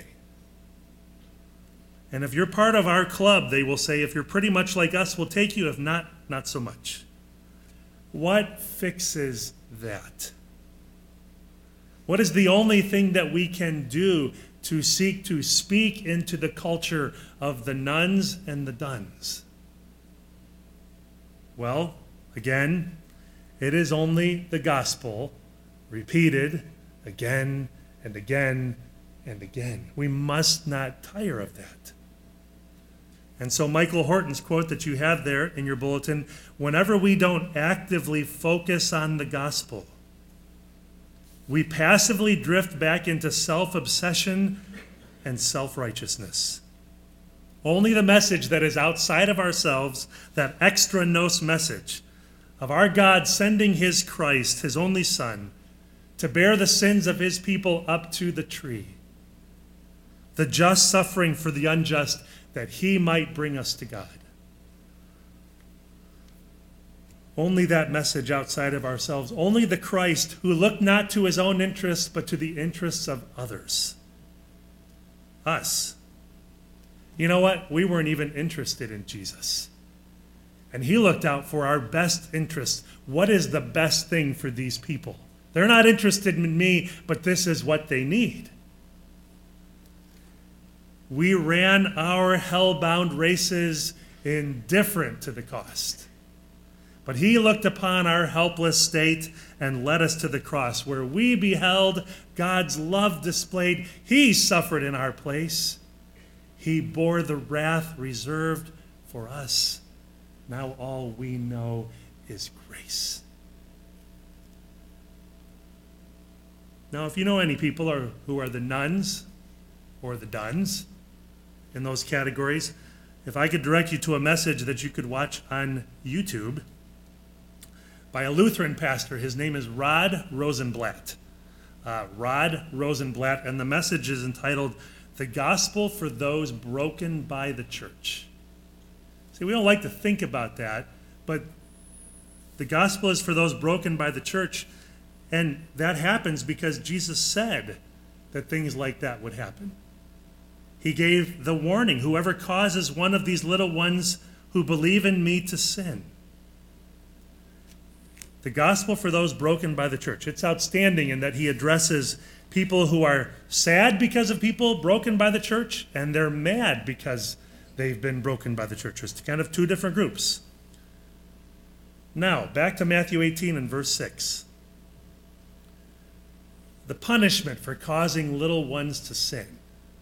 Speaker 1: And if you're part of our club, they will say, if you're pretty much like us, we'll take you. If not, not so much. What fixes that? What is the only thing that we can do to seek to speak into the culture of the nones and the dones? Well, again, it is only the gospel repeated again and again and again. We must not tire of that. And so Michael Horton's quote that you have there in your bulletin: whenever we don't actively focus on the gospel, we passively drift back into self-obsession and self-righteousness. Only the message that is outside of ourselves, that extra nos message of our God sending his Christ, his only Son, to bear the sins of his people up to the tree, the just suffering for the unjust, that he might bring us to God. Only that message outside of ourselves. Only the Christ who looked not to his own interests, but to the interests of others. Us. You know what? We weren't even interested in Jesus. And he looked out for our best interests. What is the best thing for these people? They're not interested in me, but this is what they need. We ran our hell-bound races indifferent to the cost. But he looked upon our helpless state and led us to the cross, where we beheld God's love displayed. He suffered in our place. He bore the wrath reserved for us. Now all we know is grace. Now, if you know any people are, who are the nones or the dones in those categories, if I could direct you to a message that you could watch on YouTube by a Lutheran pastor. His name is Rod Rosenblatt. Uh, Rod Rosenblatt, and the message is entitled, "The Gospel for Those Broken by the Church." See, we don't like to think about that, but the gospel is for those broken by the church, and that happens because Jesus said that things like that would happen. He gave the warning: whoever causes one of these little ones who believe in me to sin. The gospel for those broken by the church. It's outstanding in that he addresses people who are sad because of people broken by the church, and they're mad because they've been broken by the church. It's kind of two different groups. Now, back to Matthew eighteen and verse six. The punishment for causing little ones to sin.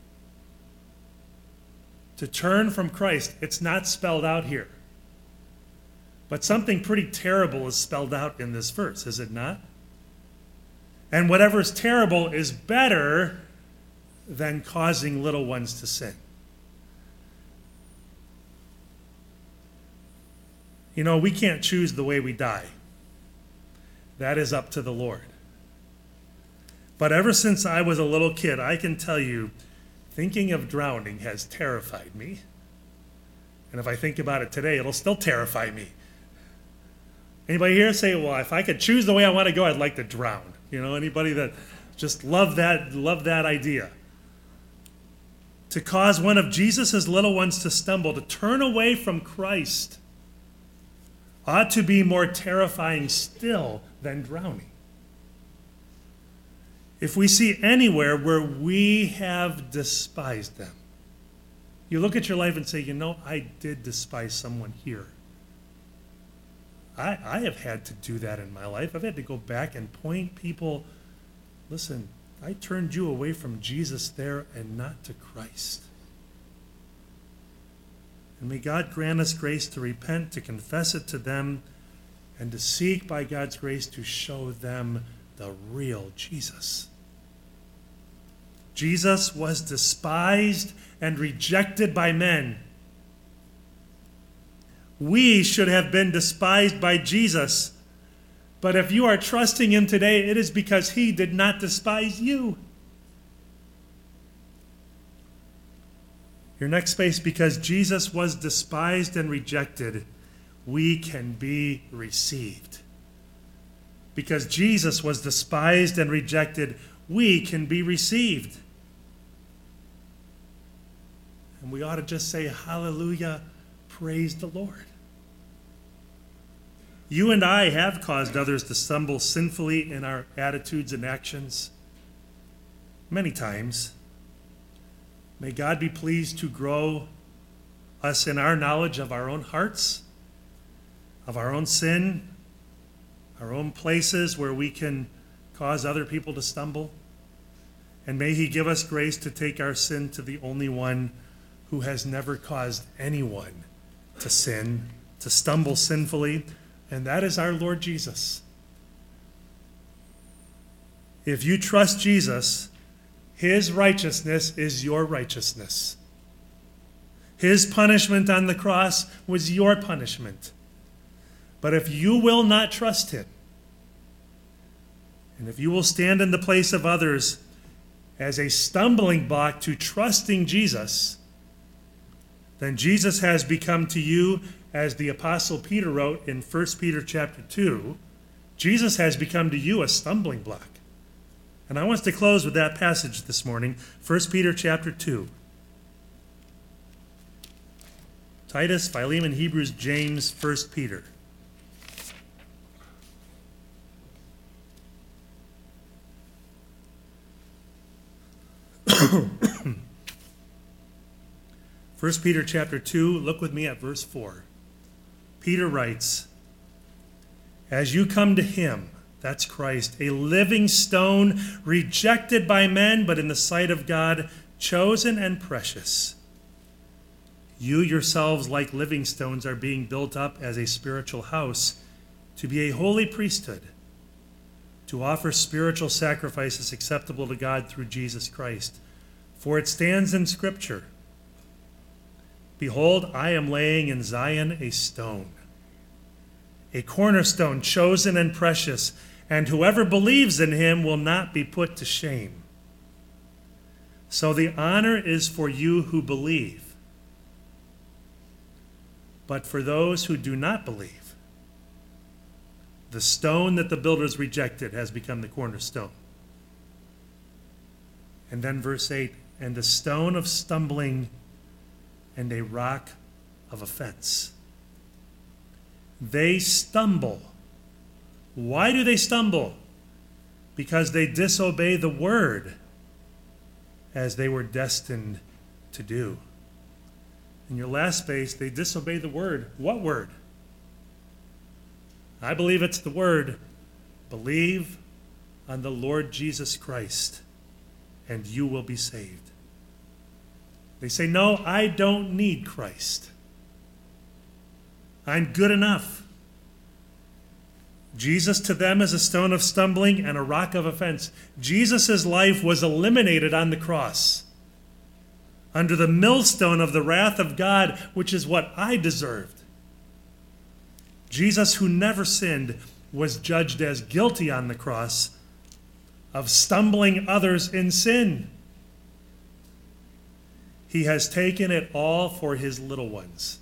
Speaker 1: To turn from Christ, it's not spelled out here. But something pretty terrible is spelled out in this verse, is it not? And whatever is terrible is better than causing little ones to sin. You know, we can't choose the way we die. That is up to the Lord. But ever since I was a little kid, I can tell you, thinking of drowning has terrified me. And if I think about it today, it'll still terrify me. Anybody here say, well, if I could choose the way I want to go, I'd like to drown? You know, anybody that just love that, love that idea? To cause one of Jesus' little ones to stumble, to turn away from Christ, ought to be more terrifying still than drowning. If we see anywhere where we have despised them, you look at your life and say, you know, I did despise someone here. I, I have had to do that in my life. I've had to go back and point people, listen, I turned you away from Jesus there and not to Christ. And may God grant us grace to repent, to confess it to them, and to seek by God's grace to show them the real Jesus. Jesus was despised and rejected by men. We should have been despised by Jesus. But if you are trusting him today, it is because he did not despise you. Your next space, because Jesus was despised and rejected, we can be received. Because Jesus was despised and rejected, we can be received. And we ought to just say, hallelujah, praise the Lord. You and I have caused others to stumble sinfully in our attitudes and actions many times. May God be pleased to grow us in our knowledge of our own hearts, of our own sin, our own places where we can cause other people to stumble. And may he give us grace to take our sin to the only one who has never caused anyone to sin, to stumble sinfully, and that is our Lord Jesus. If you trust Jesus, his righteousness is your righteousness. His punishment on the cross was your punishment. But if you will not trust him, and if you will stand in the place of others as a stumbling block to trusting Jesus, then Jesus has become to you, as the Apostle Peter wrote in First Peter chapter two, Jesus has become to you a stumbling block. And I want us to close with that passage this morning, First Peter chapter two. Titus, Philemon, Hebrews, James, First Peter. First Peter chapter two, look with me at verse four. Peter writes, as you come to him, that's Christ, a living stone, rejected by men, but in the sight of God, chosen and precious. You yourselves, like living stones, are being built up as a spiritual house to be a holy priesthood, to offer spiritual sacrifices acceptable to God through Jesus Christ. For it stands in Scripture, behold, I am laying in Zion a stone, a cornerstone chosen and precious, and whoever believes in him will not be put to shame. So the honor is for you who believe. But for those who do not believe, the stone that the builders rejected has become the cornerstone. And then verse eight, and a stone of stumbling and a rock of offense. They stumble. Why do they stumble? Because they disobey the word as they were destined to do. In your last space, they disobey the word. What word? I believe it's the word, believe on the Lord Jesus Christ, and you will be saved. They say, no, I don't need Christ. I'm good enough. Jesus to them is a stone of stumbling and a rock of offense. Jesus' life was eliminated on the cross under the millstone of the wrath of God, which is what I deserved. Jesus, who never sinned, was judged as guilty on the cross of stumbling others in sin. He has taken it all for his little ones.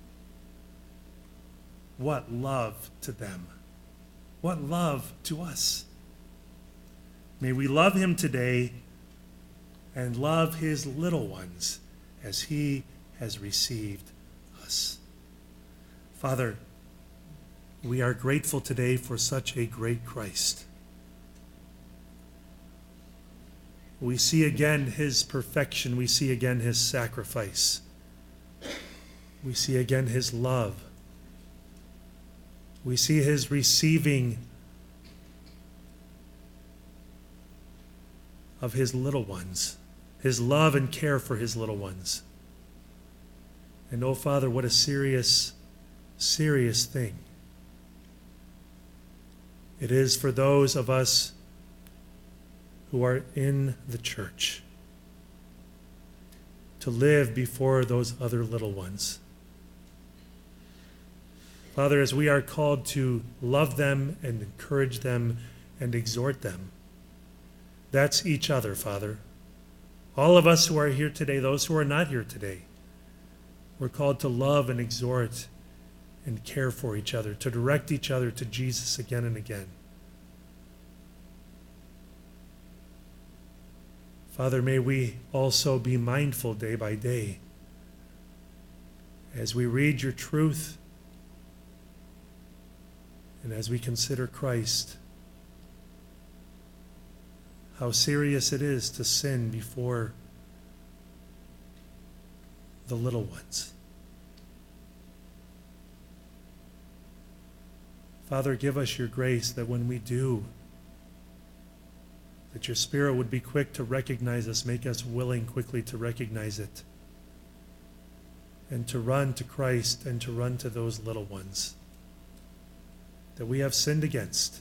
Speaker 1: What love to them. What love to us. May we love him today and love his little ones as he has received us. Father, we are grateful today for such a great Christ. We see again his perfection. We see again his sacrifice. We see again his love. We see his receiving of his little ones, his love and care for his little ones. And oh, Father, what a serious, serious thing it is for those of us who are in the church to live before those other little ones. Father, as we are called to love them and encourage them and exhort them, that's each other, Father. All of us who are here today, those who are not here today, we're called to love and exhort and care for each other, to direct each other to Jesus again and again. Father, may we also be mindful day by day as we read your truth and as we consider Christ, how serious it is to sin before the little ones. Father, give us your grace that when we do, that your Spirit would be quick to recognize us, make us willing quickly to recognize it, and to run to Christ and to run to those little ones that we have sinned against,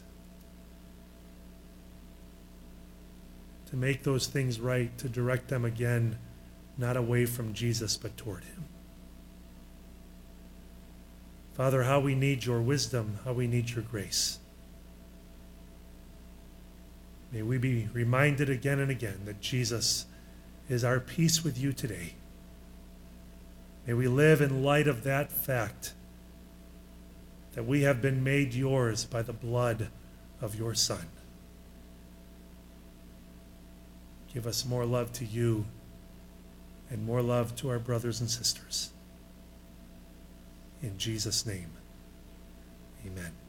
Speaker 1: to make those things right, to direct them again, not away from Jesus, but toward him. Father, how we need your wisdom, how we need your grace. May we be reminded again and again that Jesus is our peace with you today. May we live in light of that fact, that we have been made yours by the blood of your Son. Give us more love to you and more love to our brothers and sisters. In Jesus' name, amen.